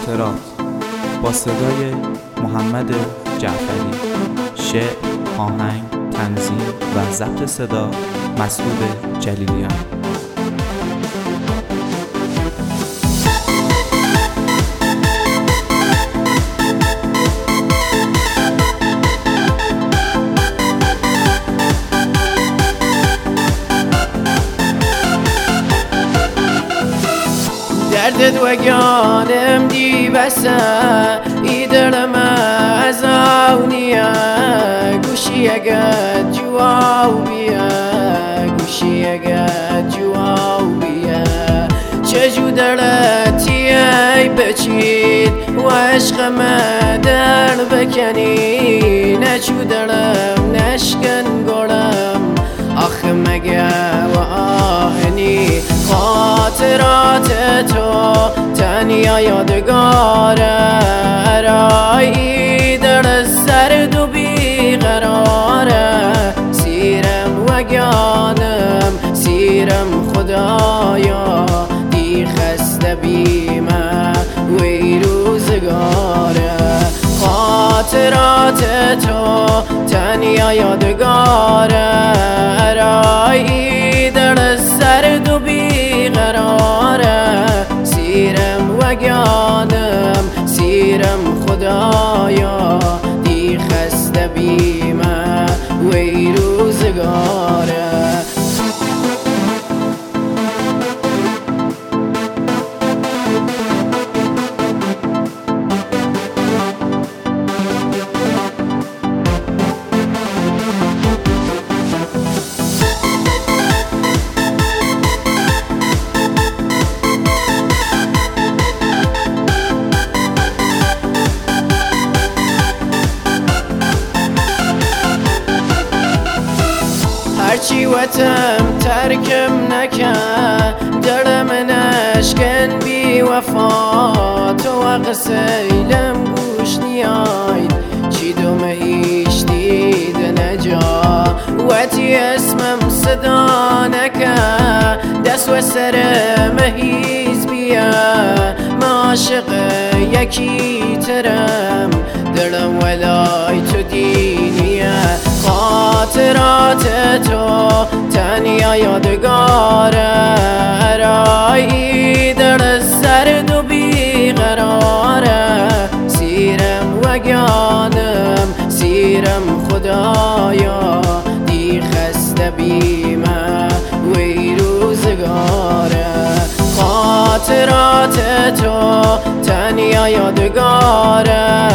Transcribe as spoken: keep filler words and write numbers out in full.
خاطرات با صدای محمد جعفری. شعر، آهنگ، تنظیم و ضبط صدا مسعود جلیلیان. دردت وگانم دی بسه ای درم از آونیه گوشی اگه جواو بیه گوشی اگه جواو بیه چجو درتی ای بچید و عشقم در بکنی نچو درم نشکن گرم آخه مگه و آهنی خاطرات تو تنیا یادگاره ارایی در سرد و بیقراره سیرم و گانم سیرم خدایا دی خسته بیمه وی روزگاره خاطرات تو تنیا یادگاره ارایی در سرد و بیقراره سیرم و گانم سیرم خدایا دی خسته بیمه وی روزگاره هرچی وتم ترکم نکن درم نشکن بی وفا تو و قسیلم گوش نیاید چی دومه هیچ دید نجا وتی اسمم صدا نکن دست و سر مهیز بیا ما عاشق یکی ترم درم ولای تو دینیه خاطرات تو تنیا یادگاره ارایی در سرد و بیقراره سیرم و گانم سیرم خدایا دی خسته بیمه وی روزگاره خاطرات تو تنیا یادگاره